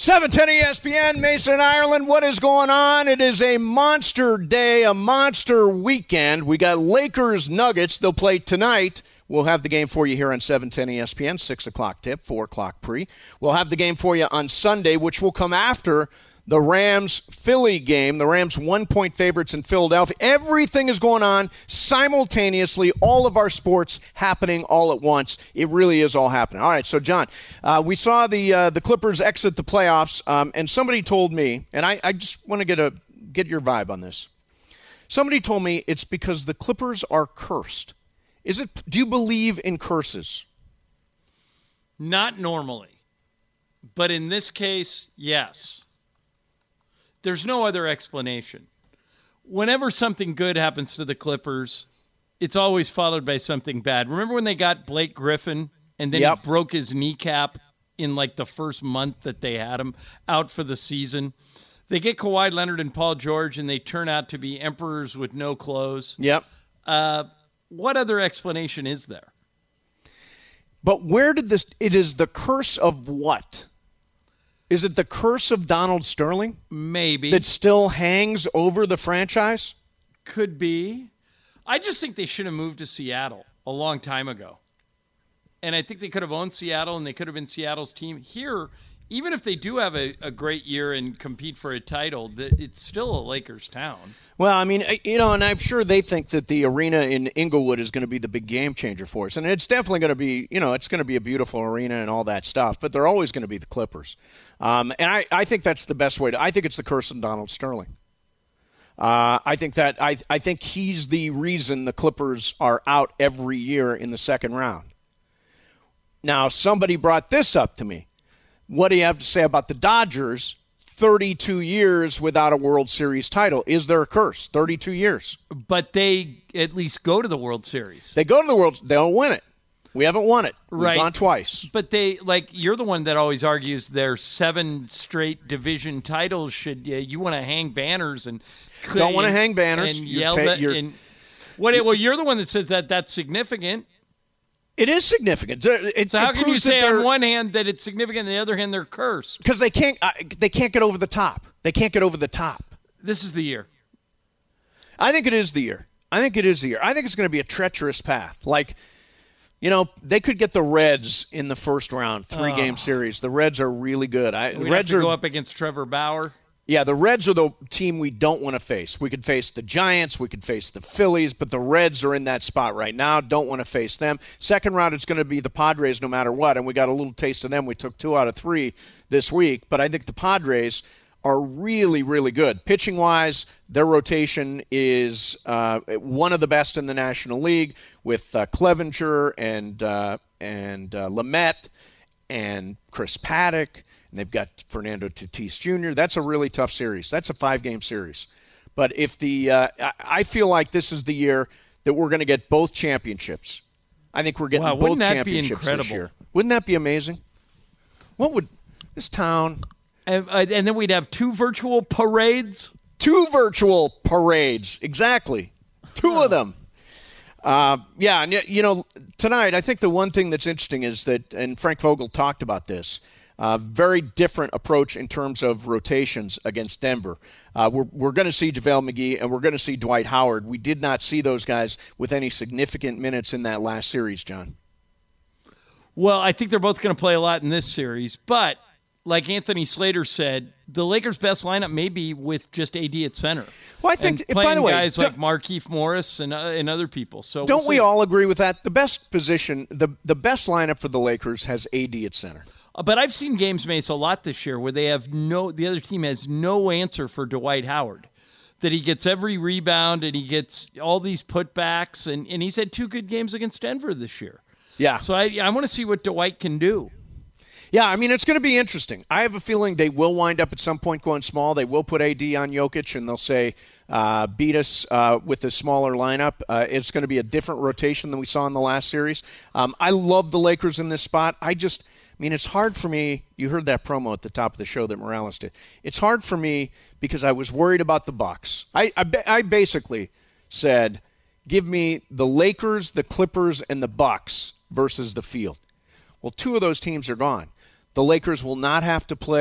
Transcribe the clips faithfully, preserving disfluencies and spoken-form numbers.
seven ten E S P N, Mason, Ireland. What is going on? It is a monster day, a monster weekend. We got Lakers Nuggets. They'll play tonight. We'll have the game for you here on seven ten E S P N, six o'clock tip, four o'clock pre. We'll have the game for you on Sunday, which will come after the Rams-Philly game. The Rams one-point favorites in Philadelphia. Everything is going on simultaneously. All of our sports happening all at once. It really is all happening. All right, so, John, uh, we saw the uh, the Clippers exit the playoffs, um, and somebody told me, and I, I just want to get a get your vibe on this. Somebody told me it's because the Clippers are cursed. Is it? Do you believe in curses? Not normally, but in this case, yes. There's no other explanation. Whenever something good happens to the Clippers, it's always followed by something bad. Remember when they got Blake Griffin and then yep. he broke his kneecap in like the first month that they had him out for the season? They get Kawhi Leonard and Paul George and they turn out to be emperors with no clothes. Yep. Uh, what other explanation is there? But where did this – it is the curse of what? Is it the curse of Donald Sterling? Maybe. That still hangs over the franchise? Could be. I just think they should have moved to Seattle a long time ago. And I think they could have owned Seattle and they could have been Seattle's team. Here, even if they do have a, a great year and compete for a title, it's still a Lakers town. Well, I mean, you know, and I'm sure they think that the arena in Inglewood is going to be the big game changer for us. And it's definitely going to be, you know, it's going to be a beautiful arena and all that stuff. But they're always going to be the Clippers. Um, and I, I think that's the best way to – I think it's the curse of Donald Sterling. Uh, I think that I, I think he's the reason the Clippers are out every year in the second round. Now, somebody brought this up to me. What do you have to say about the Dodgers? thirty-two years without a World Series title. Is there a curse? thirty-two years. But they at least go to the World Series. They go to the World. They don't win it. We haven't won it. We've right. gone twice. But they, like, you're the one that always argues their seven straight division titles should, uh, you want to hang banners and don't want to hang banners. And you're yell ta- that. you're, And, what, well, you're the one that says that that's significant. It is significant. It, so how it can you say on one hand that it's significant, and the other hand they're cursed? Because they can't. Uh, they can't get over the top. They can't get over the top. This is the year. I think it is the year. I think it is the year. I think it's going to be a treacherous path. Like, you know, they could get the Reds in the first round, three-game oh. series. The Reds are really good. I, We'd Reds have to are go up against Trevor Bauer. Yeah, the Reds are the team we don't want to face. We could face the Giants. We could face the Phillies, but the Reds are in that spot right now. Don't want to face them. Second round, it's going to be the Padres no matter what, and we got a little taste of them. We took two out of three this week, but I think the Padres are really, really good. Pitching-wise, their rotation is uh, one of the best in the National League with uh, Clevenger and, uh, and uh, Lamet and Chris Paddock. And they've got Fernando Tatis Junior That's a really tough series. That's a five-game series. But if the uh, I feel like this is the year that we're going to get both championships. I think we're getting wow, both that championships this year. Wouldn't that be amazing? What would this town? And, uh, and then we'd have two virtual parades. Two virtual parades, exactly. Two oh. of them. Uh, yeah, and you know, tonight I think the one thing that's interesting is that, and Frank Vogel talked about this. Uh, very different approach in terms of rotations against Denver. Uh, we're we're going to see JaVale McGee and we're going to see Dwight Howard. We did not see those guys with any significant minutes in that last series, John. Well, I think they're both going to play a lot in this series. But like Anthony Slater said, the Lakers' best lineup may be with just A D at center. Well, I think, and playing by the way, guys like Markieff Morris and, uh, and other people. So don't we'll we all agree with that? The best position, the, the best lineup for the Lakers has A D at center. But I've seen games, Mace, a lot this year where they have no, the other team has no answer for Dwight Howard. That he gets every rebound and he gets all these putbacks, and, and he's had two good games against Denver this year. Yeah. So I I want to see what Dwight can do. Yeah, I mean, it's going to be interesting. I have a feeling they will wind up at some point going small. They will put A D on Jokic, and they'll say, uh, beat us uh, with a smaller lineup. Uh, it's going to be a different rotation than we saw in the last series. Um, I love the Lakers in this spot. I just – I mean, it's hard for me. You heard that promo at the top of the show that Morales did. It's hard for me because I was worried about the Bucks. I, I, I basically said, give me the Lakers, the Clippers, and the Bucks versus the field. Well, two of those teams are gone. The Lakers will not have to play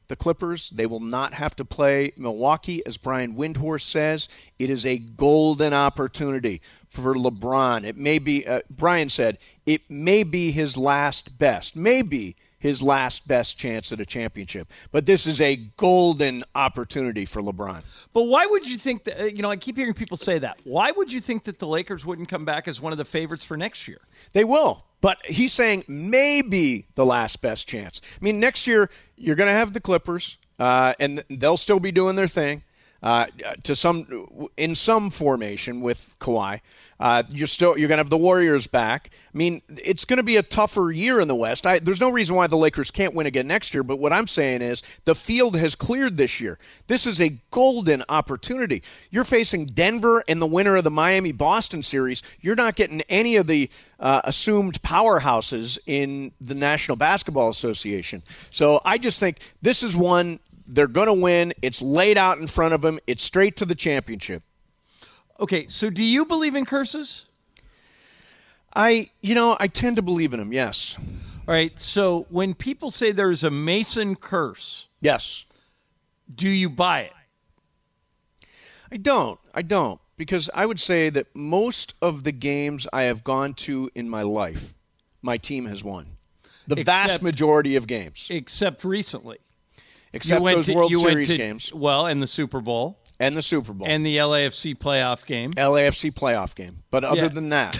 the Clippers. They will not have to play Milwaukee, as Brian Windhorst says. It is a golden opportunity for LeBron. It may be, uh, Brian said, it may be his last best, maybe his last best chance at a championship. But this is a golden opportunity for LeBron. But why would you think that, uh, you know, I keep hearing people say that. Why would you think that the Lakers wouldn't come back as one of the favorites for next year? They will. But he's saying maybe the last best chance. I mean, next year you're going to have the Clippers, uh, and they'll still be doing their thing uh, to some in some formation with Kawhi. Uh, you're still you're going to have the Warriors back. I mean, it's going to be a tougher year in the West. I, there's no reason why the Lakers can't win again next year. But what I'm saying is the field has cleared this year. This is a golden opportunity. You're facing Denver and the winner of the Miami-Boston series. You're not getting any of the uh, assumed powerhouses in the National Basketball Association. So I just think this is one they're going to win. It's laid out in front of them. It's straight to the championship. Okay, so do you believe in curses? I, you know, I tend to believe in them, yes. All right, so when people say there's a Mason curse, yes, do you buy it? I don't. I don't. Because I would say that most of the games I have gone to in my life, my team has won. The Except, vast majority of games. Except recently. Except those to, World Series to, games. Well, and the Super Bowl. And the Super Bowl. And the L A F C playoff game. L A F C playoff game. But other yeah. than that.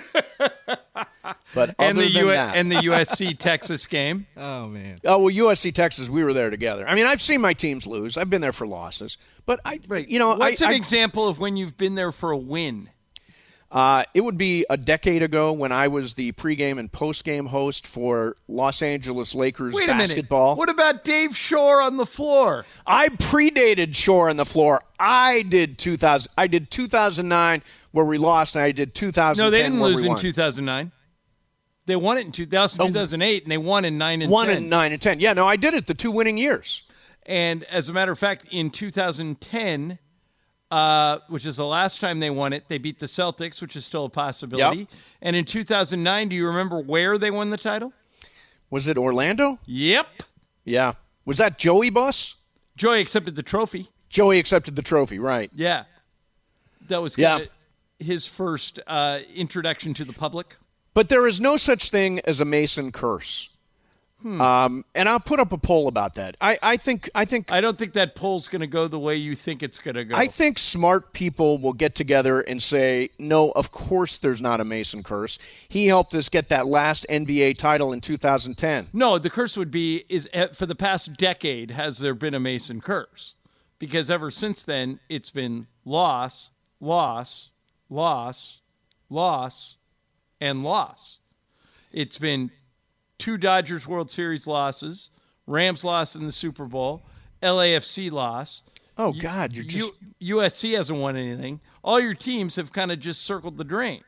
but and other the than U- that. And the U S C Texas game. Oh, man. Oh, well, U S C Texas, we were there together. I mean, I've seen my teams lose. I've been there for losses. But, I, right. you know, What's I, an I, example of when you've been there for a win? Uh, it would be a decade ago when I was the pregame and postgame host for Los Angeles Lakers Wait a basketball. minute. What about Dave Shore on the floor? I predated Shore on the floor. I did two thousand. I did two thousand nine where we lost, and I did two thousand ten No, they didn't where lose we in won. two thousand nine. They won it in two thousand, Oh. two thousand eight, and they won in nine and One ten. and nine and ten. Yeah, no, I did it the two winning years. And as a matter of fact, in two thousand ten, uh, which is the last time they won it, they beat the Celtics, which is still a possibility. Yep. And in two thousand nine, do you remember where they won the title? Was it Orlando? Yep. Yeah. Was that Joey Bus? Joey accepted the trophy. Joey accepted the trophy, right? Yeah. That was Yeah. kinda his first uh, introduction to the public. But there is no such thing as a Mason curse. Hmm. Um, and I'll put up a poll about that. I, I think I think I don't think that poll's going to go the way you think it's going to go. I think smart people will get together and say, no, of course there's not a Mason curse. He helped us get that last N B A title in two thousand ten. No, the curse would be, is uh, for the past decade, has there been a Mason curse? Because ever since then, it's been loss, loss, loss, loss, and loss. It's been two Dodgers World Series losses, Rams loss in the Super Bowl, L A F C loss. Oh, God, you're just... U- U S C hasn't won anything. All your teams have kind of just circled the drain.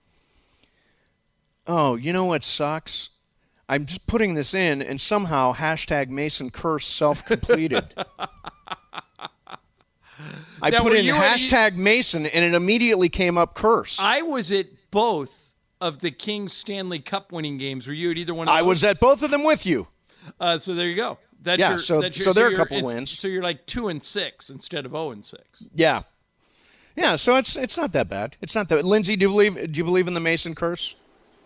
Oh, you know what sucks? I'm just putting this in, and somehow hashtag Mason curse self-completed. I Now, put were in you at- hashtag Mason, and it immediately came up curse. I was at both of the Kings Stanley Cup winning games. Were you at either one of those? I was at both of them with you. Uh, so there you go. That's Yeah, your, so- that's your, so there are a you're- couple it's- wins. So you're like two and six instead of zero and six. Yeah. Yeah, so it's it's not that bad. It's not that. Lindsay, do you believe do you believe in the Mason curse?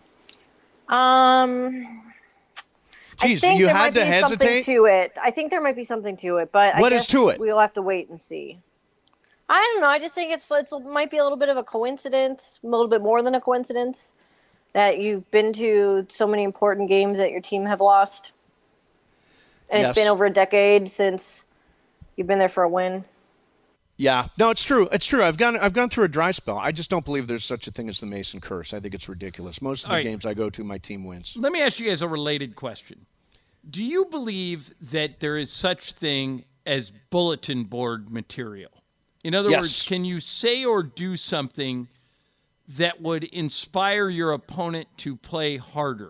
Um, I Jeez, think you there had might to be hesitate. something to it. I think there might be something to it, but What I is guess to it? we'll have to wait and see. I don't know. I just think it's it's it might be a little bit of a coincidence, a little bit more than a coincidence, that you've been to so many important games that your team have lost, and Yes. it's been over a decade since you've been there for a win. Yeah, no, it's true. It's true. I've gone I've gone through a dry spell. I just don't believe there's such a thing as the Mason curse. I think it's ridiculous. Most of the All right. games I go to, my team wins. Let me ask you guys a related question. Do you believe that there is such thing as bulletin board material? In other Yes. words, can you say or do something that would inspire your opponent to play harder?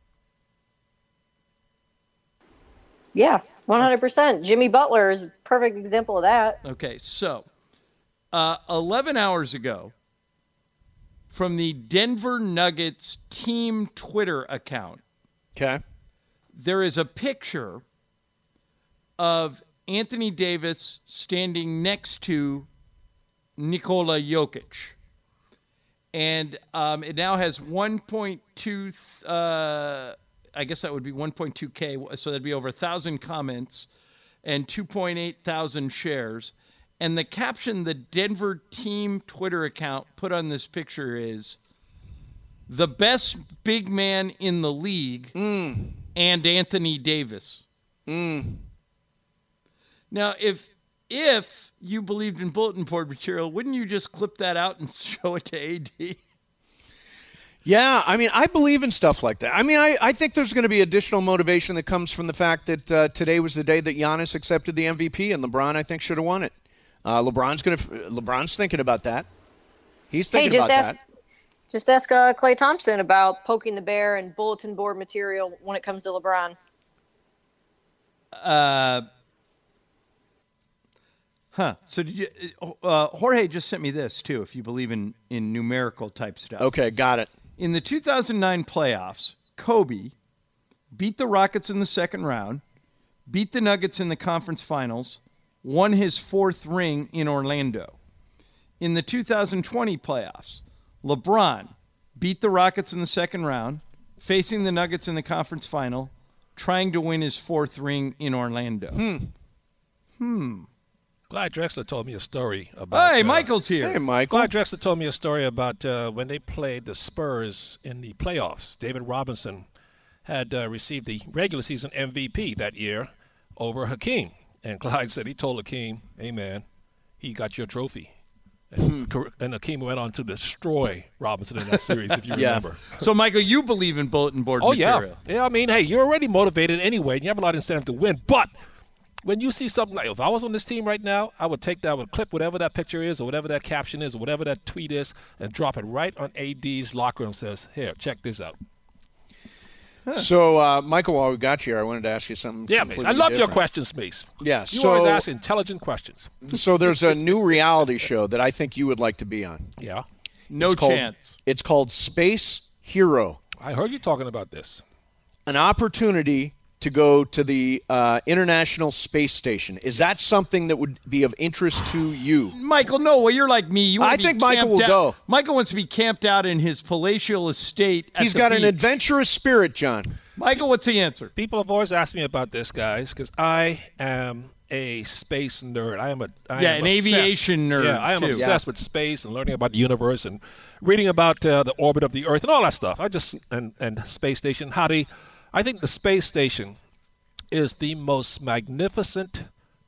Yeah, one hundred percent. Jimmy Butler is a perfect example of that. Okay, so uh, eleven hours ago, from the Denver Nuggets team Twitter account, Okay. there is a picture of Anthony Davis standing next to Nikola Jokic. And um, it now has one point two, uh, I guess that would be one point two K, so that'd be over one thousand comments and two point eight thousand shares. And the caption the Denver team Twitter account put on this picture is, "The best big man in the league Mm. and Anthony Davis." Mm. Now, if if you believed in bulletin board material, wouldn't you just clip that out and show it to A D? Yeah, I mean, I believe in stuff like that. I mean, I, I think there's going to be additional motivation that comes from the fact that uh, today was the day that Giannis accepted the M V P, and LeBron, I think, should have won it. Uh, LeBron's going to. LeBron's thinking about that. He's thinking hey, just about ask, that. Just ask uh, Klay Thompson about poking the bear and bulletin board material when it comes to LeBron. Uh, huh. So did you? Uh, Jorge just sent me this too. If you believe in in numerical type stuff. Okay, got it. In the two thousand nine playoffs, Kobe beat the Rockets in the second round, beat the Nuggets in the conference finals, won his fourth ring in Orlando. In the two thousand twenty playoffs, LeBron beat the Rockets in the second round, facing the Nuggets in the conference final, trying to win his fourth ring in Orlando. Hmm. Hmm. Clyde Drexler told me a story about. Hey, uh, Michael's here. Hey, Michael. Clyde Drexler told me a story about uh, when they played the Spurs in the playoffs. David Robinson had uh, received the regular season M V P that year over Hakeem. And Clyde said he told Hakeem, "Hey, man, he got your trophy." And, and Hakeem went on to destroy Robinson in that series, if you Yeah. remember. So, Michael, you believe in bulletin board Oh, material. yeah. Yeah, I mean, hey, you're already motivated anyway, and you have a lot of incentive to win. But when you see something like, if I was on this team right now, I would take that, I would clip whatever that picture is or whatever that caption is or whatever that tweet is and drop it right on A D's locker room. Says, here, check this out. So, uh, Michael, while we got you here, I wanted to ask you something. Yeah, Mace. completely I love your different. questions, Mace. Yeah, You so, always ask intelligent questions. so there's a new reality show that I think you would like to be on. Yeah. No It's called- chance. It's called Space Hero. I heard you talking about this. An opportunity to go to the uh, International Space Station. Is that something that would be of interest to you? Michael, no, well, you're like me. You wanna I be think Michael camped will out- go. Michael wants to be camped out in his palatial estate at He's the got an beach. adventurous spirit, John. Michael, what's the answer? People have always asked me about this, guys, because I am a space nerd. I am a I Yeah, am an obsessed. aviation nerd, Yeah, I am too. obsessed with space and learning about the universe and reading about uh, the orbit of the Earth and all that stuff. I just and and space station. How the I think the space station is the most magnificent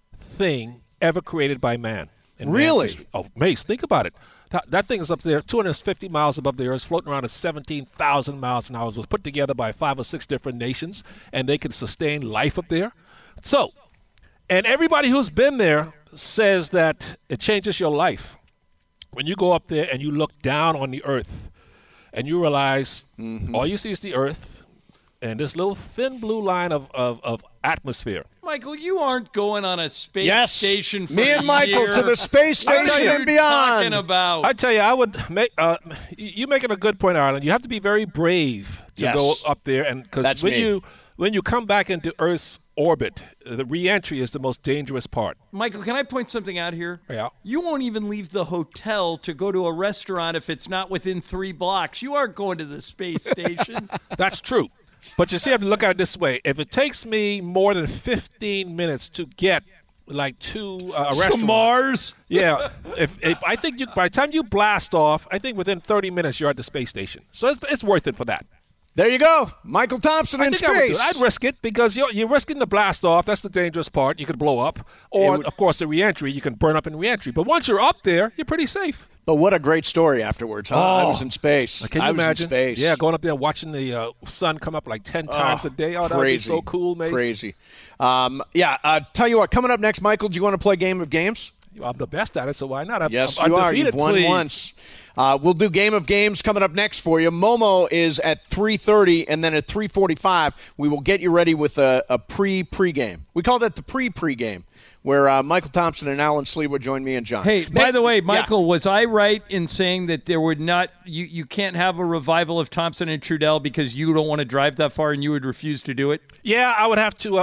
thing ever created by man. in man's Really? history. Oh, Mace, think about it. That, that thing is up there, two hundred fifty miles above the Earth, floating around at seventeen thousand miles an hour. It was put together by five or six different nations, and they can sustain life up there. So, and everybody who's been there says that it changes your life. When you go up there and you look down on the Earth, and you realize Mm-hmm. all you see is the Earth and this little thin blue line of, of, of atmosphere. Michael, you aren't going on a space Yes, station for me a and Michael year. to the space What are station you and beyond. talking about? I tell you, I would make uh, you making a good point, Ireland. You have to be very brave to Yes. go up there, and because That's when me. you when you come back into Earth's orbit, the reentry is the most dangerous part. Michael, can I point something out here? Yeah. You won't even leave the hotel to go to a restaurant if it's not within three blocks. You aren't going to the space station. That's true. But you see, I have to look at it this way. If it takes me more than fifteen minutes to get like to uh, a To restaurant, Mars? yeah, if, if I think you, by the time you blast off, I think within thirty minutes you're at the space station. So it's, it's worth it for that. There you go. Michael Thompson I in think I would do space. it. I'd risk it because you're, you're risking the blast off. That's the dangerous part. You could blow up. Or, would- of course, the reentry. You can burn up in reentry. But once you're up there, you're pretty safe. But what a great story afterwards, huh? I Oh. was in space. Can you I was imagine? in space. Yeah, going up there watching the uh, sun come up like ten times Oh, a day. Oh, that would be crazy. so cool, mate. Crazy. Um, yeah, uh, tell you what, coming up next, Michael, do you want to play Game of Games? I'm the best at it, so why not? I'm, Yes, I'm you are. undefeated, You've won please. once. Uh, we'll do Game of Games coming up next for you. Momo is at three thirty, and then at three forty-five, we will get you ready with a, a pre-pregame. We call that the pre-pregame, where uh, Michael Thompson and Alan Sleewa join me and John. Hey, by Man- the way, yeah. Michael, was I right in saying that there would not you, you can't have a revival of Thompson and Trudell because you don't want to drive that far and you would refuse to do it? Yeah, I would have to. Uh, well,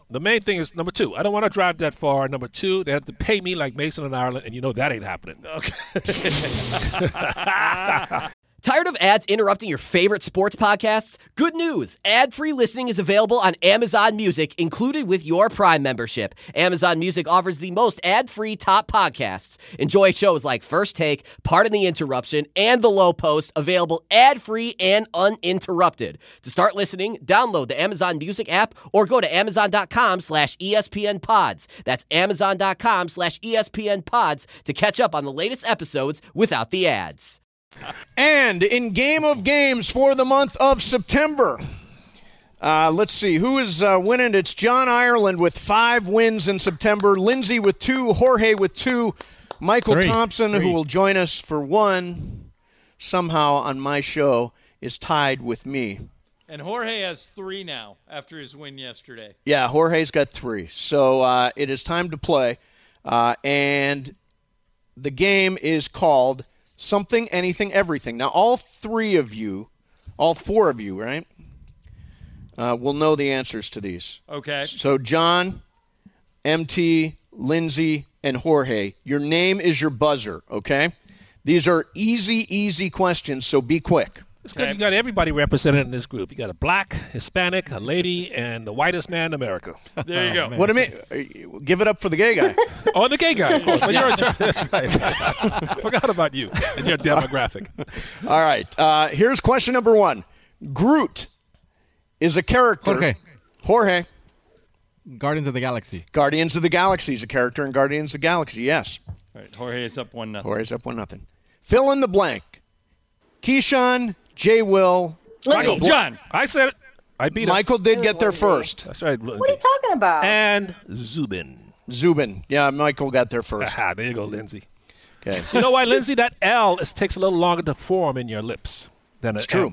the main thing is, number two, I don't want to drive that far. Number two, they have to pay me like Mason in Ireland, and you know that ain't happening. Okay. Tired of ads interrupting your favorite sports podcasts? Good news! Ad-free listening is available on Amazon Music, included with your Prime membership. Amazon Music offers the most ad-free top podcasts. Enjoy shows like First Take, Pardon the Interruption, and The Low Post, available ad-free and uninterrupted. To start listening, download the Amazon Music app or go to amazon.com slash ESPN pods. That's amazon.com slash ESPN pods to catch up on the latest episodes without the ads. And in Game of Games for the month of September, uh, let's see, who is uh, winning? It's John Ireland with five wins in September, Lindsay with two, Jorge with two, Michael Three. Thompson, Three. who will join us for one, somehow on my show, is tied with me. And Jorge has three now after his win yesterday. Yeah, Jorge's got three. So uh, it is time to play. Uh, and the game is called Something, Anything, Everything. Now, all three of you, all four of you, right, uh, will know the answers to these. Okay. So, John, M T, Lindsay, and Jorge, your name is your buzzer, okay? These are easy, easy questions, so be quick. It's good you got everybody represented in this group. You got a black, Hispanic, a lady, and the whitest man in America. There you go. What do you mean? Give it up for the gay guy. Oh, the gay guy, of course. Well, you're in charge. That's right. Forgot about you and your demographic. All right. Uh, here's question number one. Groot is a character. Jorge. Jorge. Guardians of the Galaxy. Guardians of the Galaxy is a character in Guardians of the Galaxy, yes. All right, Jorge is up one nothing. Jorge's up one nothing. Fill in the blank. Keyshawn, J. Will, Lindsay. Michael, John. I said it. I beat him. Michael did get there first. That's right, What are you Lindsay. talking about? And Zubin. Zubin. Yeah, Michael got there first. Aha, there you go, Lindsay. Okay. You know why, Lindsay? That L is, takes a little longer to form in your lips than an It's true. M.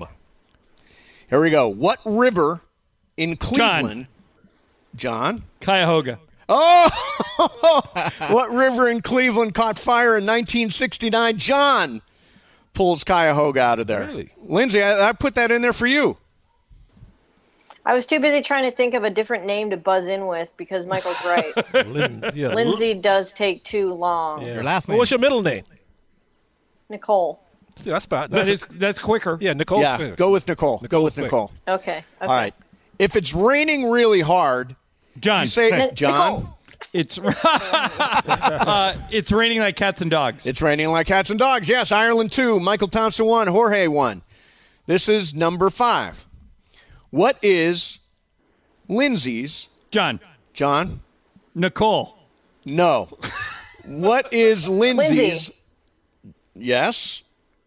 Here we go. What river in Cleveland? John. Cuyahoga. Oh! What river in Cleveland caught fire in nineteen sixty-nine? John pulls Cuyahoga out of there. Really? Lindsay, I, I put that in there for you. I was too busy trying to think of a different name to buzz in with because Michael's right. Lin- yeah, Lindsay does take too long. Yeah. Your last What name. was your middle name? Nicole. See, that's fine. That That's is that's quicker. yeah, Nicole. Yeah, go with Nicole. Go with quick. Nicole. Okay. okay. All right. If it's raining really hard, John. you say, Ni- John, Nicole. It's uh, it's raining like cats and dogs. it's raining like cats and dogs. Yes, Ireland two, Michael Thompson one, Jorge one. This is number five. What is Lindsay's, John. John? Nicole. No. What is Lindsay's? Lindsay. Yes.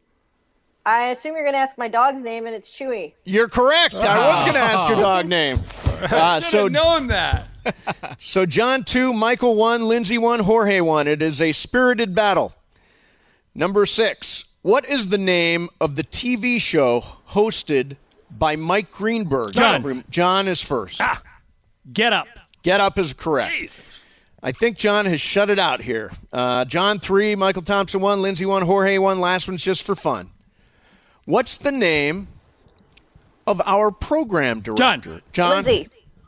I assume you're going to ask my dog's name, and it's Chewy. You're correct. I was going to ask your dog name. Uh, Should so, have known that. so John two, Michael one, Lindsay one, Jorge one. It is a spirited battle. Number six. What is the name of the T V show hosted by Mike Greenberg? John. John is first. Get up. Get Up is correct. I think John has shut it out here. Uh, John three, Michael Thompson one, Lindsay one, Jorge one. Last one's just for fun. What's the name of our program director? John. Lindsay.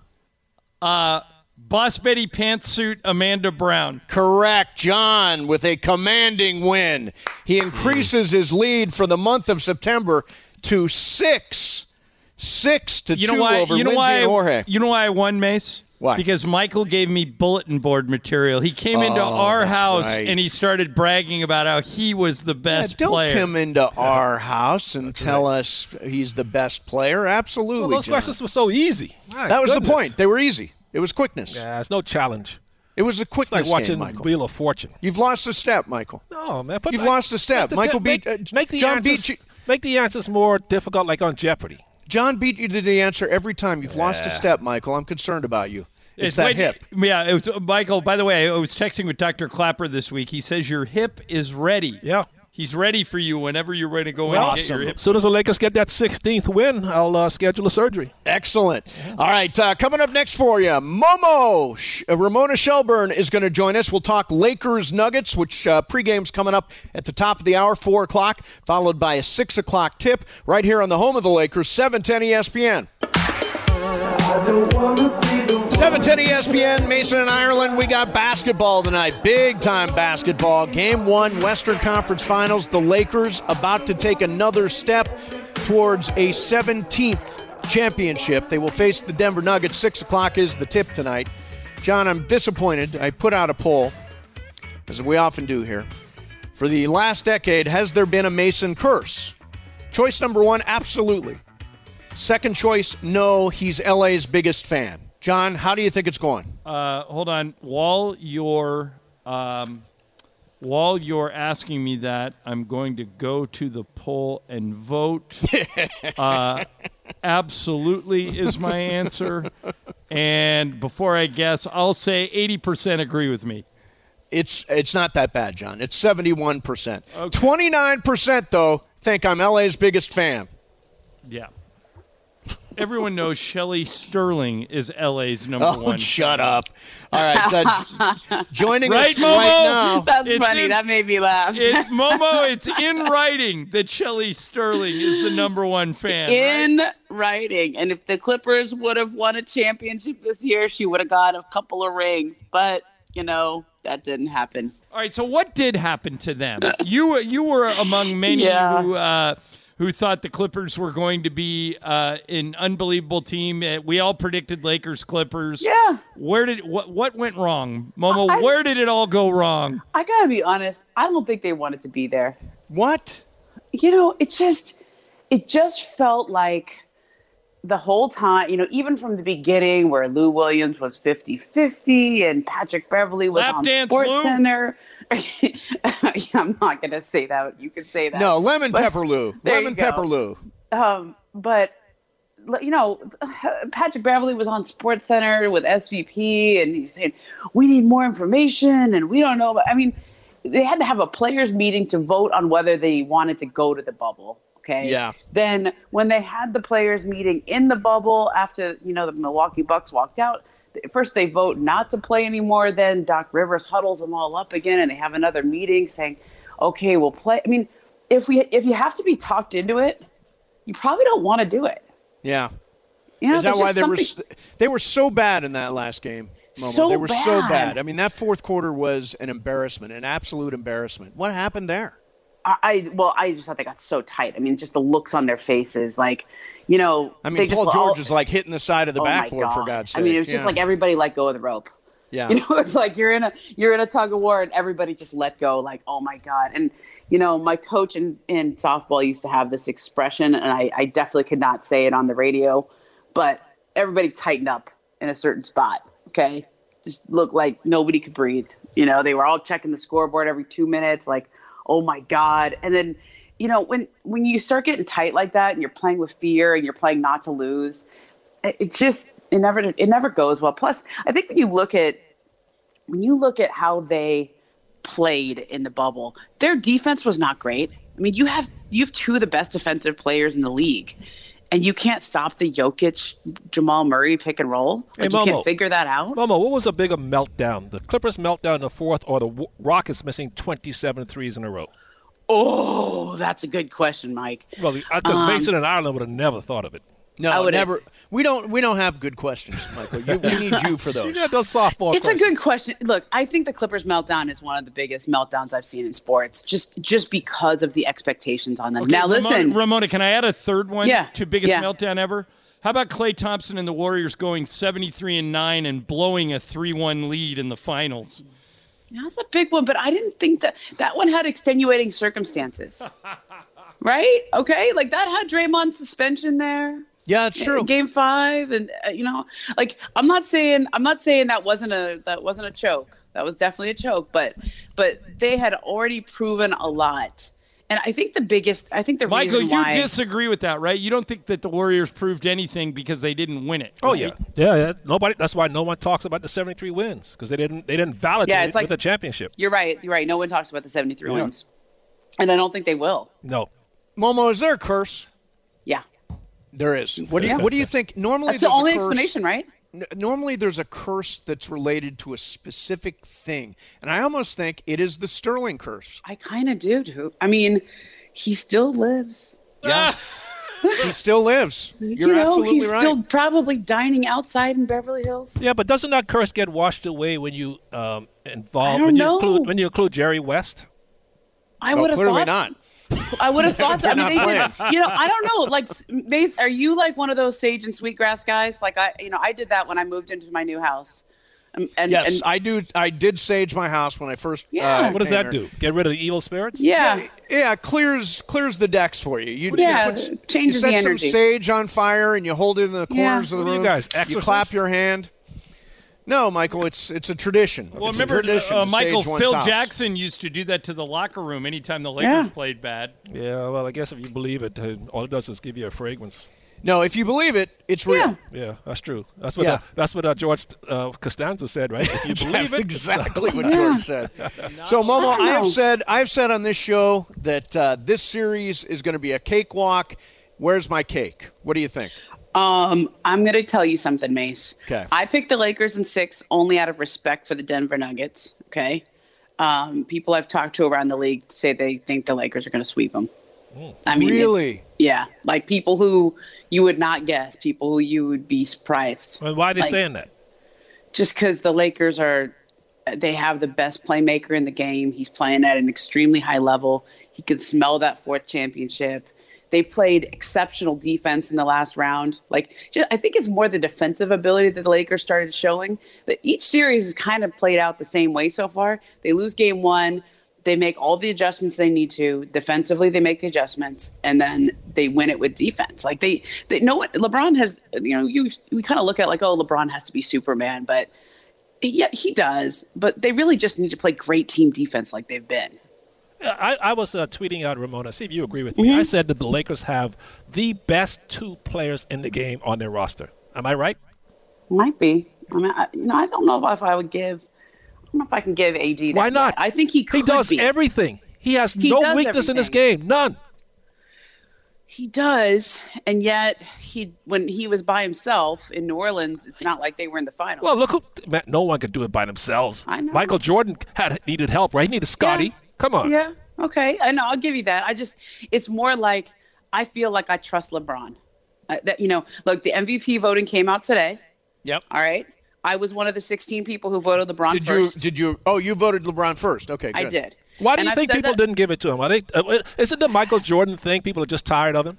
Uh, Boss Betty Pantsuit Amanda Brown. Correct. John with a commanding win. He increases his lead for the month of September to six. Six to You two know why? over You know Lindsay why? and Jorge. You know why I won, Mace? Why? Because Michael gave me bulletin board material. He came into Oh, our that's house right. and he started bragging about how he was the Yeah, best don't player. come into our house and tell us he's the best player. Absolutely, Well, those John. questions were so easy. My That was goodness. the point. They were easy. It was quickness. Yeah, it's no challenge. It was a It's quickness like watching game, Michael. Wheel of Fortune. You've lost a step, Michael. No, man. Put You've like- lost a step. make the- Michael make, beat uh, make the John answers, beat you. Make the answers more difficult, like on Jeopardy. John beat you to the answer every time. You've lost a step, Michael. I'm concerned about you. It's, that wait, hip. Yeah, it was Michael. By the way, I was texting with Doctor Clapper this week. He says your hip is ready. Yeah. He's ready for you whenever you're ready to go in and get Awesome. your hip. As soon as the Lakers get that sixteenth win, I'll uh, schedule a surgery. Excellent. All right, uh, coming up next for you, Momo. Sh- uh, Ramona Shelburne is going to join us. We'll talk Lakers Nuggets, which uh, pregame's coming up at the top of the hour, four o'clock, followed by a six o'clock tip right here on the home of the Lakers, seven ten E S P N. seven ten E S P N, Mason and Ireland. We got basketball tonight. Big time basketball. Game one, Western Conference Finals. The Lakers about to take another step towards a seventeenth championship. They will face the Denver Nuggets. Six o'clock is the tip tonight. John, I'm disappointed. I put out a poll, as we often do here. For the last decade, has there been a Mason curse? Choice number one, absolutely. Second choice, no, he's L A's biggest fan. John, how do you think it's going? Uh, hold on. While you're um, while you're asking me that, I'm going to go to the poll and vote. uh, absolutely is my answer. And before I guess, I'll say eighty percent agree with me. It's it's not that bad, John. It's seventy-one percent. Okay. twenty-nine percent, though, think I'm L A's biggest fan. Yeah. Everyone knows Shelley Sterling is L A's number Oh, one. shut up. All right. Uh, joining Right, us Momo? right now. That's It's funny. in- that made me laugh. It, Momo, it's in writing that Shelley Sterling is the number one fan. in right? writing. And if the Clippers would have won a championship this year, she would have got a couple of rings. But, you know, that didn't happen. All right, so what did happen to them? You you were among many Yeah. who uh, who thought the Clippers were going to be uh, an unbelievable team. Uh, We all predicted Lakers Clippers. Yeah. Where did what what went wrong, Momo? I where just- did it all go wrong? I got to be honest. I don't think they wanted to be there. What? You know, it just, it just felt like the whole time, you know, even from the beginning where Lou Williams was fifty-fifty and Patrick Beverly was Lap on dance, Sports Lou? Center. I'm not going to say that. You can say that. No, lemon But- pepper Lou. There Lemon you go. pepper Lou. Um, but you know, Patrick Beverly was on Sports Center with S V P, and he's saying we need more information, and we don't know. About, I mean, they had to have a players' meeting to vote on whether they wanted to go to the bubble. Okay. Yeah. Then when they had the players' meeting in the bubble after you know the Milwaukee Bucks walked out, first they vote not to play anymore. Then Doc Rivers huddles them all up again, and they have another meeting saying, "Okay, we'll play." I mean, if we if you have to be talked into it, you probably don't want to do it. Yeah. You know, Is that there's why just they were something- s- they were so bad in that last game? Momo. So they were so bad. bad. I mean, that fourth quarter was an embarrassment, an absolute embarrassment. What happened there? I, I well, I just thought they got so tight. I mean, just the looks on their faces, like, you know, I they mean, just Paul were George all- is like hitting the side of the oh my backboard, for God. God's sake. I mean, it was just Yeah. like everybody let go of the rope. Yeah. You know, it's like you're in a you're in a tug of war, and everybody just let go. Like, oh my God! And you know, my coach in, in softball used to have this expression, and I, I definitely could not say it on the radio, but everybody tightened up in a certain spot. Okay, just looked like nobody could breathe. You know, they were all checking the scoreboard every two minutes, like, oh my God! And then, you know, when when you start getting tight like that, and you're playing with fear, and you're playing not to lose, it, it just it never it never goes well. Plus, I think when you look at when you look at how they played in the bubble, their defense was not great. I mean, you have you have two of the best defensive players in the league, and you can't stop the Jokic Jamal Murray pick and roll. Hey, Like, you Momo. can't figure that out. Momo, what was a bigger meltdown? The Clippers meltdown in the fourth or the W- Rockets missing twenty-seven threes in a row? Oh, that's a good question, Mike. Well, because Mason and Ireland would have never thought of it. No, I would've- never. We don't. We don't have good questions, Michael. You, we need you for those. You got those softball It's a questions. good question. Look, I think the Clippers meltdown is one of the biggest meltdowns I've seen in sports, just just because of the expectations on them. Okay, now, listen, Ramona, Ramona, can I add a third one Yeah, to biggest yeah. meltdown ever? How about Klay Thompson and the Warriors going seventy-three and nine and blowing a three one lead in the finals? that's a big one, but I didn't think that that one had extenuating circumstances. Right? Okay, like that had Draymond's suspension there. Yeah, it's true. Game five, and uh, you know, like I'm not saying I'm not saying that wasn't a that wasn't a choke. That was definitely a choke, but but they had already proven a lot. And I think the biggest, I think the Michael, reason you why disagree with that, right? You don't think that the Warriors proved anything because they didn't win it. Oh right? yeah, yeah. yeah. Nobody. That's why no one talks about the seventy-three wins because they didn't. They didn't validate Yeah, it it's like- with a championship. you're right, you're right. No one talks about the seventy-three Yeah. wins, and I don't think they will. No. Momo, is there a curse? Yeah, There is. What do you, Yeah. what do you think? Normally, that's the there's a only curse- explanation, right? N- Normally, there's a curse that's related to a specific thing, and I almost think it is the Sterling curse. I kind of do, too. I mean, he still lives. Yeah. He still lives. You're you know, absolutely he's right. still probably dining outside in Beverly Hills. Yeah, but doesn't that curse get washed away when you um, involve I don't when you know. include when you include Jerry West? I Well, would have clearly thought. not. I would have thought. So. I mean, They're they not did. You know, I don't know. Like, Mace, are you like one of those sage and sweetgrass guys? Like I, you know, I did that when I moved into my new house. Um, and, Yes, and, I do. I did sage my house when I first. Yeah. Uh, What does came that here. do? Get rid of the evil spirits? yeah. Yeah, clears clears the decks for you. You Yeah, you put, changes you set the some energy. sage on fire and you hold it in the Yeah. corners of the What are you room. guys, You exorcists? clap your hand. No, Michael, it's it's a tradition. Well, it's remember, a tradition uh, to Michael, sage one's Phil house. Jackson used to do that to the locker room anytime the Lakers Yeah. played bad. Yeah, well, I guess if you believe it, uh, all it does is give you a fragrance. No, if you believe it, it's real. Yeah. Yeah, that's true. That's what Yeah. uh, that's what uh, George uh, Costanza said, right? If you believe it, exactly what George said. So, Momo, I I have know. said I've said on this show that uh, this series is going to be a cakewalk. Where's my cake? What do you think? Um, I'm going to tell you something, Mace. Okay. I picked the Lakers in six only out of respect for the Denver Nuggets. Okay. Um, people I've talked to around the league say they think the Lakers are going to sweep them. I mean, it- Really? yeah, like people who you would not guess, people who you would be surprised. Well, why are they Like, saying that? Just because the Lakers are, they have the best playmaker in the game. He's playing at an extremely high level. He could smell that fourth championship. They played exceptional defense in the last round. Like, just, I think it's more the defensive ability that the Lakers started showing. That each series has kind of played out the same way so far. They lose game one. They make all the adjustments they need to. Defensively, they make the adjustments, and then they win it with defense. Like they, they know what LeBron has. You know, you we kind of look at like, oh, LeBron has to be Superman, but yeah, he does. But they really just need to play great team defense like they've been. I, I was uh, tweeting out, Ramona, see if you agree with me. I said that the Lakers have the best two players in the game on their roster. Am I right? Might be. I mean, I, you know, I don't know if I would give. I don't know if I can give A D that. Why not? yet. I think he could He does be. everything. He has He no does weakness in this game. None. He does, and yet he when he was by himself in New Orleans, it's not like they were in the finals. Well, look, who, man, no one could do it by themselves. I know. Michael Jordan had needed help, right? He needed Scotty. Yeah. Come on. Yeah. Okay. I know. I'll give you that. I just, it's more like I feel like I trust LeBron. Uh, that you know, look, the M V P voting came out today. Yep. All right. I was one of the sixteen people who voted LeBron Did first. you? Did you? Oh, you voted LeBron first. Okay, good. I did. Why do And you I've think said people that- didn't give it to him? Are they? Uh, is it the Michael Jordan thing? People are just tired of him.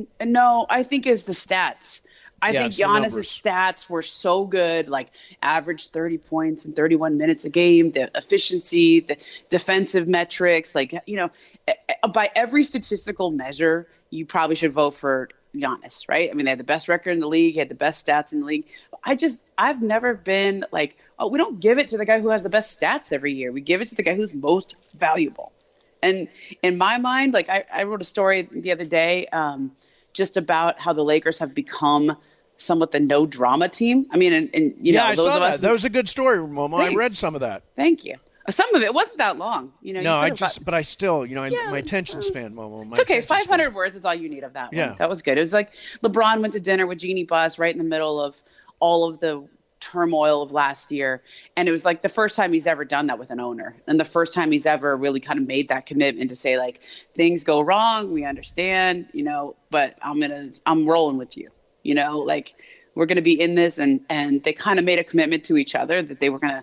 No, I think it's the stats. I Yeah, think it's the Giannis's numbers. stats were so good, like average thirty points in thirty-one minutes a game, the efficiency, the defensive metrics, like, you know, eh, eh, by every statistical measure, you probably should vote for Giannis, right? I mean, they had the best record in the league, he had the best stats in the league. I just, I've never been like, oh, we don't give it to the guy who has the best stats every year. We give it to the guy who's most valuable. And in my mind, like I, I wrote a story the other day um, just about how the Lakers have become somewhat the no drama team. I mean, and, and you Yeah, know, I those saw of that. us. That was a good story, Momo. I Thanks. read some of that. Thank you. Some of it wasn't that long. You know, No, you I could've just, got- but I still, you know, I, Yeah, my attention uh, span, Momo. My It's okay. attention span. five hundred words is all you need of that Yeah. one. That was good. It was like LeBron went to dinner with Jeannie Buss right in the middle of all of the turmoil of last year. And it was like the first time he's ever done that with an owner. And the first time he's ever really kind of made that commitment to say, like, things go wrong. We understand, you know, but I'm going to, I'm rolling with you, you know, like we're going to be in this. And, and they kind of made a commitment to each other that they were going to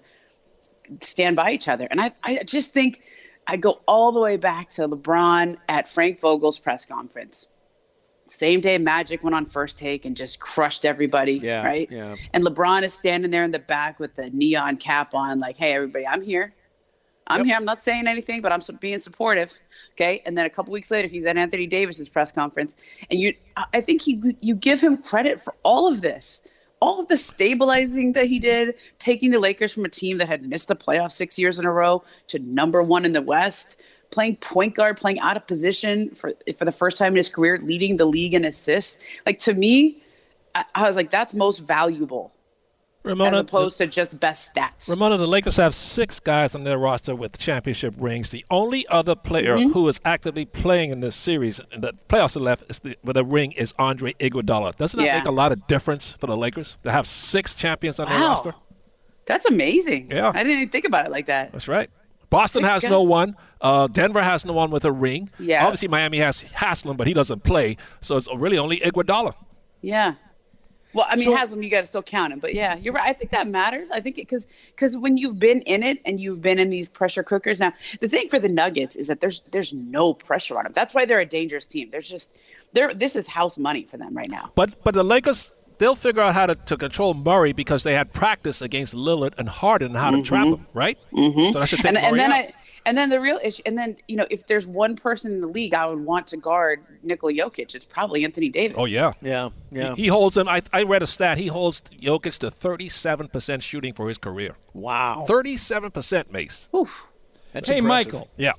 stand by each other. And I, I just think I go all the way back to LeBron at Frank Vogel's press conference. Same day Magic went on First Take and just crushed everybody, Yeah, right? yeah. And LeBron is standing there in the back with the neon cap on, like, hey, everybody, I'm here. I'm Yep. here. I'm not saying anything, but I'm su- being supportive. Okay. And then a couple weeks later, he's at Anthony Davis's press conference. And you, I I think he, you give him credit for all of this, all of the stabilizing that he did, taking the Lakers from a team that had missed the playoffs six years in a row to number one in the West, playing point guard, playing out of position for for the first time in his career, leading the league in assists. Like, to me, I, I was like, that's most valuable Ramona, as opposed to just best stats. Ramona, the Lakers have six guys on their roster with championship rings. The only other player Mm-hmm. who is actively playing in this series, and the playoffs are left is the, with a ring, is Andre Iguodala. Doesn't that Yeah. make a lot of difference for the Lakers to have six champions on their Wow. roster? That's amazing. Yeah. I didn't even think about it like that. That's right. Boston Six has guys. no one. Uh, Denver has no one with a ring. Yeah. Obviously, Miami has Haslam, but he doesn't play. So it's really only Iguodala. Yeah. Well, I mean, So- Haslam, you got to still count him. But yeah, you're right. I think that matters. I think because because when you've been in it and you've been in these pressure cookers. Now, the thing for the Nuggets is that there's there's no pressure on them. That's why they're a dangerous team. There's just they're this is house money for them right now. But but the Lakers, they'll figure out how to, to control Murray because they had practice against Lillard and Harden and how to trap him, right? Mm-hmm. So that should take And, Murray and then out. I and then the real issue and then you know if there's one person in the league I would want to guard Nikola Jokic, it's probably Anthony Davis. Oh, yeah. Yeah, yeah. He holds him. I, I read a stat. He holds Jokic to thirty-seven percent shooting for his career. Wow. thirty-seven percent, Mace. That's Hey, impressive. Michael. Yeah.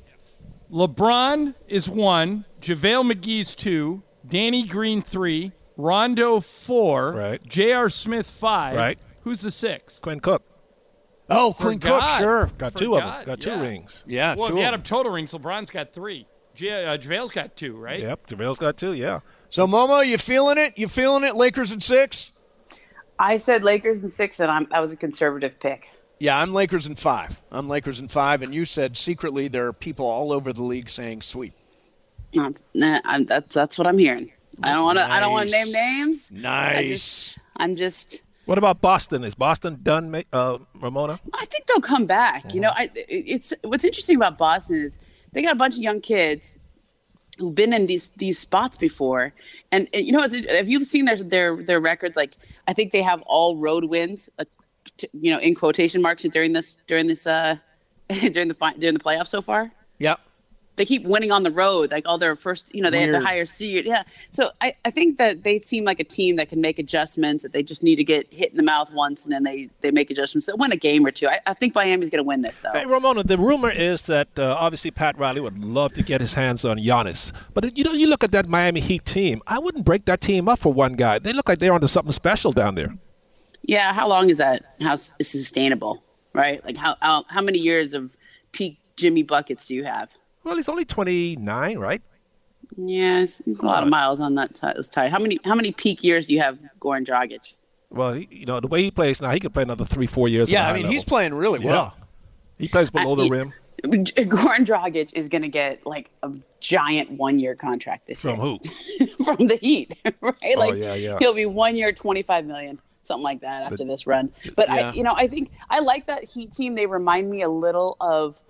LeBron is one, JaVale McGee's two, Danny Green three, Rondo four, Right. J R. Smith five. Right. Who's the sixth? Quinn Cook Oh, Quinn Cook, Forgot. sure. got two of them. Forgot, Got two yeah. rings. Yeah, Well, two if you of add them. up total rings, LeBron's got three. J- uh, JaVale's got two, right? Yep. JaVale's got two, yeah. So, Momo, you feeling it? You feeling it? Lakers in six? I said Lakers in six, and I'm that was a conservative pick. Yeah, I'm Lakers in five. I'm Lakers in five, and you said secretly there are people all over the league saying sweep. That's, nah, I'm, that's that's what I'm hearing. I don't want to. I don't want to Nice. name names. I Nice. just, I'm just. What about Boston? Is Boston done, Ma- uh, Ramona? I think they'll come back. You know, I it's what's interesting about Boston is they got a bunch of young kids who've been in these these spots before, and, and you know, it's, have you seen their their their records? Like, I think they have all road wins. Uh, t- you know, in quotation marks during this during this uh during the fi- during the playoffs so far. Yep. They keep winning on the road, like all their first, you know, they had Weird. the higher seed. Yeah. So I, I think that they seem like a team that can make adjustments, that they just need to get hit in the mouth once and then they, they make adjustments. They'll win a game or two. I, I think Miami's going to win this, though. Hey, Ramona, the rumor is that uh, obviously Pat Riley would love to get his hands on Giannis. But, you know, you look at that Miami Heat team, I wouldn't break that team up for one guy. They look like they're onto something special down there. Yeah. How long is that? How s- is sustainable, right? Like how, how, how many years of peak Jimmy buckets do you have? Well, he's only twenty-nine, right? Yes. A lot of miles on that t- those tires. How many, how many peak years do you have Goran Dragic? Well, he, you know, the way he plays now, he could play another three, four years. Yeah, at a I high mean, level. he's playing really well. Yeah. He plays below the I- rim. Goran Dragic is going to get like a giant one-year contract this From year. who? From the Heat, right? Like yeah, yeah. he'll be one year, twenty-five million, something like that after this run. But Yeah. I, you know, I think I like that Heat team. They remind me a little of,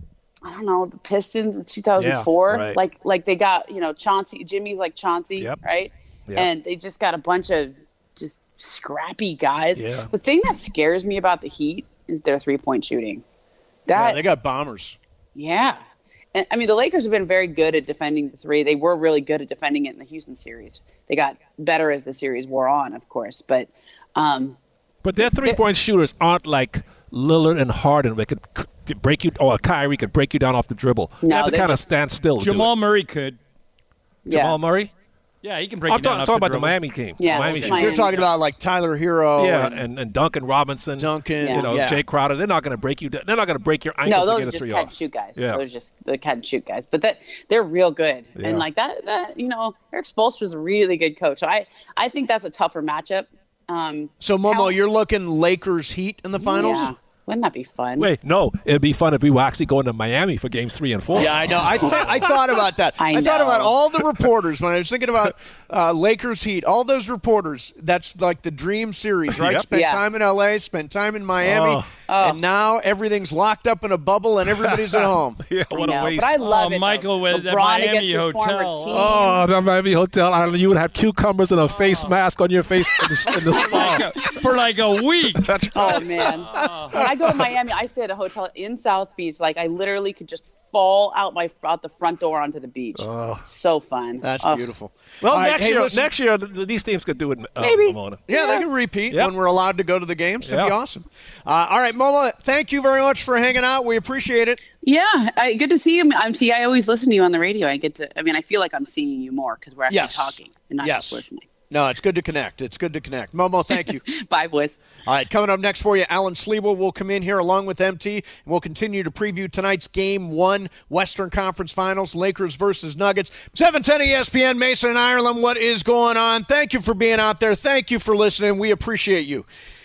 I don't know, the Pistons in two thousand four. Yeah, right. Like, like they got, you know, Chauncey, Jimmy's like Chauncey, Yep. right? Yep. And they just got a bunch of just scrappy guys. Yeah. The thing that scares me about the Heat is their three-point shooting. Yeah, That they got bombers. yeah. And, I mean, the Lakers have been very good at defending the three. They were really good at defending it in the Houston series. They got better as the series wore on, of course. But um, But their three-point shooters aren't like Lillard and Harden. They could, could break you, or Kyrie could break you down off the dribble. No, they have to they kind of just- stand still. to do Jamal it. Murray could. yeah. Jamal Murray? Yeah, he can break I'm it down talking, off talking the about the dribble. Miami team. Yeah, Miami okay. shooters. Miami. You're talking about like Tyler Hero Yeah, and and, and Duncan Robinson. Duncan. Yeah. You know, yeah. Jay Crowder. They're not going to break you. They're not going to break your No, ankles to those get are a just three catch and off. shoot guys. Yeah. Those are just the catch and shoot guys. But that they're real good. Yeah. And like that, that you know, Eric Spoelstra's a really good coach. So I, I think that's a tougher matchup. Um, So, Momo, talent- you're looking Lakers Heat in the finals? Yeah. Wouldn't that be fun? Wait, no. It'd be fun if we were actually going to Miami for games three and four. Yeah, I know. I th- I thought about that. I thought know. about all the reporters when I was thinking about uh, Lakers Heat. All those reporters. That's like the dream series, right? Yep. Spend Yeah. time in L A, spend time in Miami, Oh. Oh. and now everything's locked up in a bubble and everybody's at home. Yeah, I what know, a waste. But I love Oh, it. Michael, though. with that LeBron Miami against his former hotel. team. Oh, that Miami hotel. I don't know, you would have cucumbers and a face mask on your face in the, in the spa. For like a week. Oh man! When I go to Miami, I stay at a hotel in South Beach. Like I literally could just fall out my out the front door onto the beach. It's so fun. That's Oh. beautiful. Well, All right, next hey, year, listen. next year, th- th- these teams could do it. Uh, Maybe. Ramona. Yeah, they Yeah. can repeat Yep. when we're allowed to go to the games. That'd be Yeah. awesome. Uh, all right, Momo, thank you very much for hanging out. We appreciate it. Yeah, I, good to see you. I'm see. I always listen to you on the radio. I get to. I mean, I feel like I'm seeing you more because we're actually Yes. talking and not Yes. just listening. No, it's good to connect. It's good to connect. Momo, thank you. Bye, boys. All right, coming up next for you, Alan Sleeble will come in here along with M T, and we'll continue to preview tonight's Game one, Western Conference Finals, Lakers versus Nuggets. seven ten E S P N, Mason and Ireland, what is going on? Thank you for being out there. Thank you for listening. We appreciate you.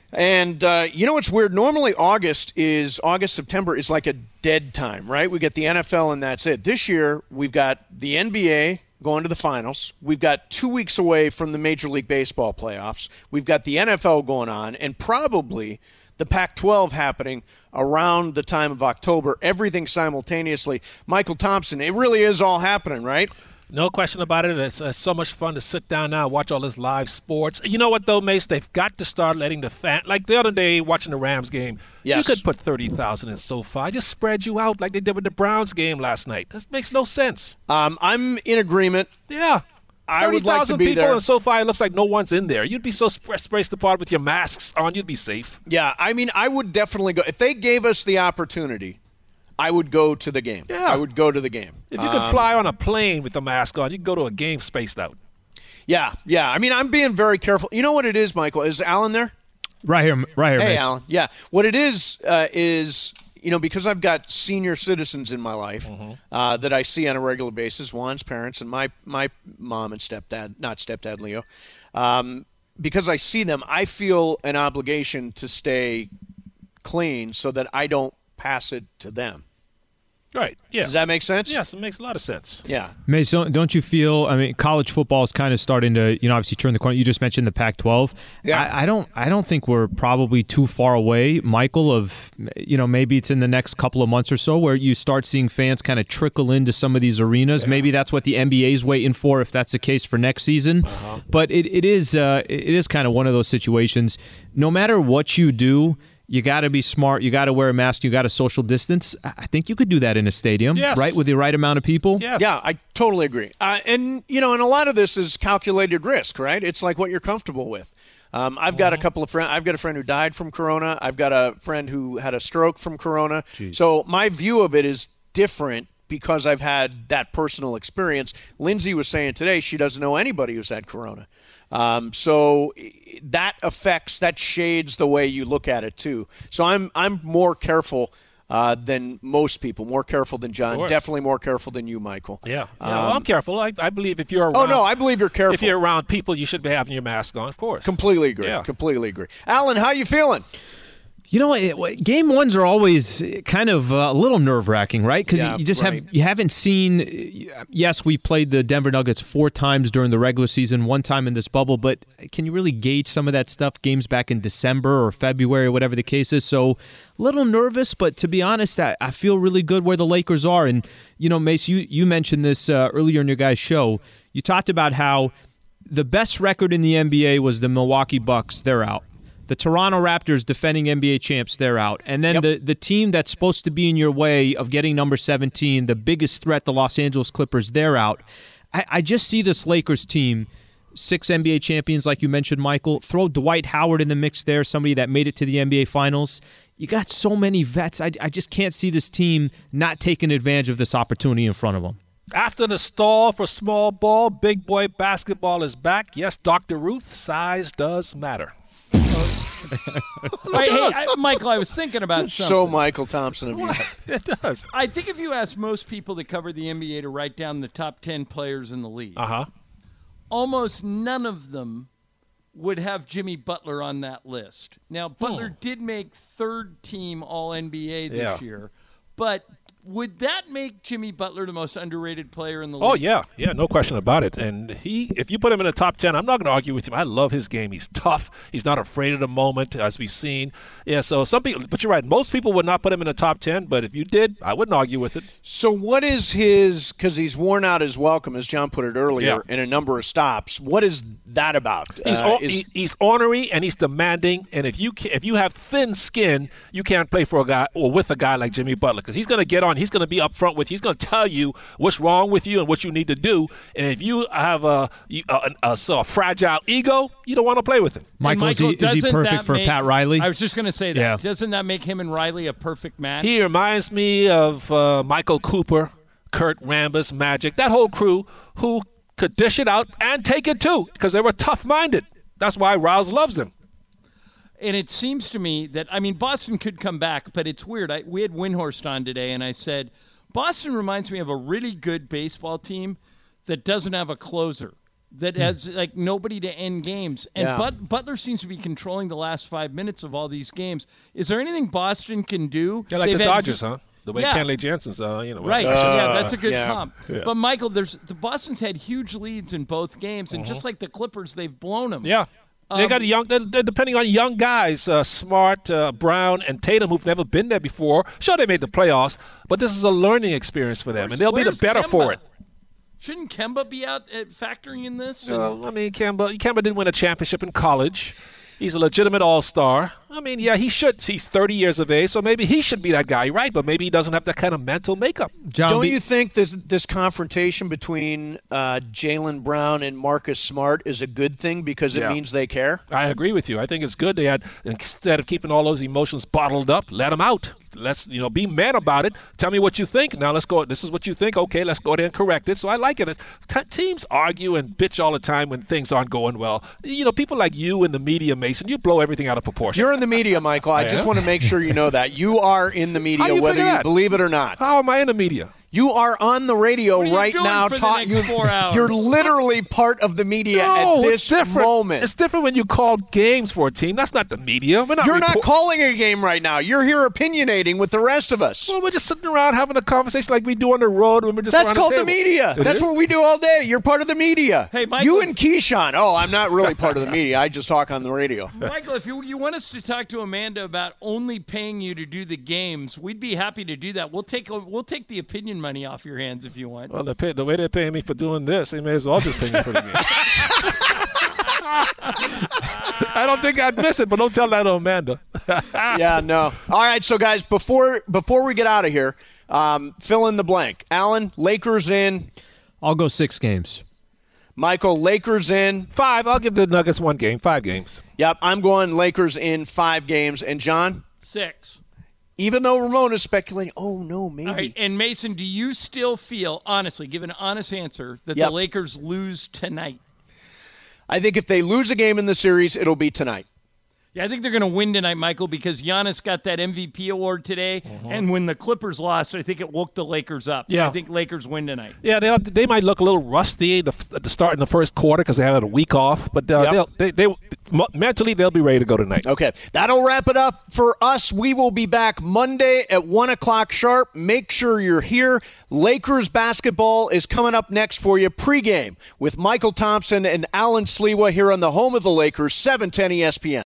And uh, you know what's weird? Normally August is August, September is like a dead time, right? We get the N F L and that's it. This year we've got the N B A going to the finals. We've got two weeks away from the Major League Baseball playoffs. We've got the N F L going on, and probably the Pac twelve happening around the time of October. Everything simultaneously. Michael Thompson, it really is all happening, right? No question about it. It's uh, so much fun to sit down now and watch all this live sports. You know what, though, Mace? They've got to start letting the fan – like the other day watching the Rams game, yes. You could put thirty thousand in SoFi. Just spread you out like they did with the Browns game last night. This makes no sense. Um, I'm in agreement. Yeah. I would like to be people there. in SoFi, it looks like no one's in there. You'd be so sp- spaced apart with your masks on, you'd be safe. Yeah, I mean, I would definitely go. If they gave us the opportunity, I would go to the game. Yeah. I would go to the game. If you could um, fly on a plane with a mask on, you could go to a game spaced out. Yeah, yeah. I mean, I'm being very careful. You know what it is, Michael? Is Alan there? Right here, right here. Hey, Mace. Alan. Yeah. What it is uh, is, you know, because I've got senior citizens in my life mm-hmm. uh, that I see on a regular basis, Juan's parents and my, my mom and stepdad, not stepdad, Leo. Um, because I see them, I feel an obligation to stay clean so that I don't pass it to them. Right. Yeah. Does that make sense? Yes, it makes a lot of sense. Yeah. Mace, don't, don't you feel, I mean, college football is kind of starting to, you know, obviously turn the corner. You just mentioned the Pac twelve. Yeah. I, I don't I don't think we're probably too far away, Michael, of, you know, maybe it's in the next couple of months or so where you start seeing fans kind of trickle into some of these arenas. Yeah. Maybe that's what the N B A is waiting for if that's the case for next season. Uh-huh. But it, it is uh, it is kind of one of those situations. No matter what you do, you got to be smart. You got to wear a mask. You got to social distance. I think you could do that in a stadium, yes. right, with the right amount of people. Yes. Yeah, I totally agree. Uh, and, you know, and a lot of this is calculated risk, right? It's like what you're comfortable with. Um, I've got a couple of friends. I've got a friend who died from corona. I've got a friend who had a stroke from corona. Jeez. So my view of it is different because I've had that personal experience. Lindsay was saying today she doesn't know anybody who's had corona. Um, so that affects, that shades the way you look at it too. So I'm I'm more careful uh, than most people, more careful than John, definitely more careful than you, Michael. Yeah, yeah um, well, I'm careful. I, I believe if you're around, oh no, I believe you're careful. If you're around people, you should be having your mask on, of course. Completely agree. Yeah. Completely agree. Alan, how you feeling? You know what? Game ones are always kind of a little nerve-wracking, right? Because yeah, you just right. have you haven't seen. Yes, we played the Denver Nuggets four times during the regular season, one time in this bubble. But can you really gauge some of that stuff? Games back in December or February, or whatever the case is. So a little nervous, but to be honest, I, I feel really good where the Lakers are. And you know, Mace, you you mentioned this uh, earlier in your guys' show. You talked about how the best record in the N B A was the Milwaukee Bucks. They're out. The Toronto Raptors, defending N B A champs, they're out. And then yep. the, the team that's supposed to be in your way of getting number seventeen, the biggest threat, the Los Angeles Clippers, they're out. I, I just see this Lakers team, six N B A champions like you mentioned, Michael. Throw Dwight Howard in the mix there, somebody that made it to the N B A Finals. You got so many vets. I, I just can't see this team not taking advantage of this opportunity in front of them. After the stall for small ball, big boy basketball is back. Yes, Doctor Ruth, size does matter. Wait, hey, I, Michael, I was thinking about That's something. so Michael Thompson of you. It does. I think if you ask most people that cover the N B A to write down the top ten players in the league, uh-huh. almost none of them would have Jimmy Butler on that list. Now, Butler hmm. did make third team All N B A this yeah. year, but would that make Jimmy Butler the most underrated player in the league? Oh, yeah. Yeah, no question about it. And he, if you put him in the top ten, I'm not going to argue with him. I love his game. He's tough. He's not afraid of the moment, as we've seen. Yeah, so some people, but you're right. Most people would not put him in the top ten, but if you did, I wouldn't argue with it. So what is his, because he's worn out his welcome, as John put it earlier, yeah. in a number of stops. What is that about? He's, uh, o- is, he, he's ornery and he's demanding, and if you if you have thin skin, you can't play for a guy or with a guy like Jimmy Butler, because he's going to get on, he's going to be up front with you. He's going to tell you what's wrong with you and what you need to do. And if you have a, a, a, a fragile ego, you don't want to play with him. Michael, Michael, is, he, is he perfect for make, Pat Riley? I was just going to say that. Yeah. Doesn't that make him and Riley a perfect match? He reminds me of uh, Michael Cooper, Kurt Rambis, Magic, that whole crew who could dish it out and take it too, because they were tough-minded. That's why Riles loves them. And it seems to me that, I mean, Boston could come back, but it's weird. I, we had Windhorst on today, and I said, Boston reminds me of a really good baseball team that doesn't have a closer. that has like nobody to end games. And Yeah. But, Butler seems to be controlling the last five minutes of all these games. Is there anything Boston can do? Yeah, like They've the had- Dodgers, huh? The way Yeah. Kenley Jensen's, uh, you know. Right. uh, yeah, that's a good yeah. comp. Yeah. But Michael, there's the Boston's had huge leads in both games, and just like the Clippers, they've blown them. Yeah. They got a young. They're, they're depending on young guys, uh, Smart, uh, Brown, and Tatum, who've never been there before. Sure, they made the playoffs, but this is a learning experience for them, Where's- and they'll be the where's better Kemba? for it. Shouldn't Kemba be out at factoring in this? And- Well, I mean, Kemba, Kemba didn't win a championship in college. He's a legitimate all-star. I mean, yeah, he should. He's thirty years of age, so maybe he should be that guy, right? But maybe he doesn't have that kind of mental makeup. John, Don't be- you think this this confrontation between uh, Jaylen Brown and Marcus Smart is a good thing because it Yeah. means they care? I agree with you. I think it's good they had, instead of keeping all those emotions bottled up, let them out. Let's, you know, be mad about it. Tell me what you think. Now let's go. This is what you think. Okay, let's go there and correct it. So I like it. T- teams argue and bitch all the time when things aren't going well. You know, people like you in the media, Mason, you blow everything out of proportion. You're in the media, Michael. I just am? want to make sure you know that. You are in the How media, do you whether figure you that? believe it or not. How am I in the media? You are on the radio What are you right doing now. for the ta- next you- four hours? You're literally part of the media No, at it's this different. moment. It's different when you call games for a team. That's not the media. We're not You're not report- calling a game right now. You're here opinionating with the rest of us. Well, we're just sitting around having a conversation like we do on the road when we're just That's around called the, the table. media. It That's is? what we do all day. You're part of the media. Hey, Michael- You and Keyshawn. Oh, I'm not really part of the media. I just talk on the radio. Michael, if you, you want us to talk to Amanda about only paying you to do the games, we'd be happy to do that. We'll take a, we'll take the opinion money off your hands if you want. Well, they pay, the way they're paying me for doing this, they may as well just pay me for the game. I don't think I'd miss it, but don't tell that to Amanda. Yeah, no. All right, so guys, before before we get out of here, um, fill in the blank. Alan, Lakers in. I'll go six games. Michael, Lakers in. Five. I'll give the Nuggets one game. Five games. Yep, I'm going Lakers in five games. And John, Six. even though Ramona's speculating, oh no, maybe. All right, and Mason, do you still feel, honestly, give an honest answer, that Yep. the Lakers lose tonight? I think if they lose a game in the series, it'll be tonight. Yeah, I think they're going to win tonight, Michael, because Giannis got that M V P award today, and when the Clippers lost, I think it woke the Lakers up. Yeah. I think Lakers win tonight. Yeah, they they might look a little rusty the, at the start in the first quarter because they had a week off, but uh, Yep. they'll, they they mentally they'll be ready to go tonight. Okay, that'll wrap it up for us. We will be back Monday at one o'clock sharp. Make sure you're here. Lakers basketball is coming up next for you pregame with Michael Thompson and Alan Sliwa here on the home of the Lakers, seven ten E S P N.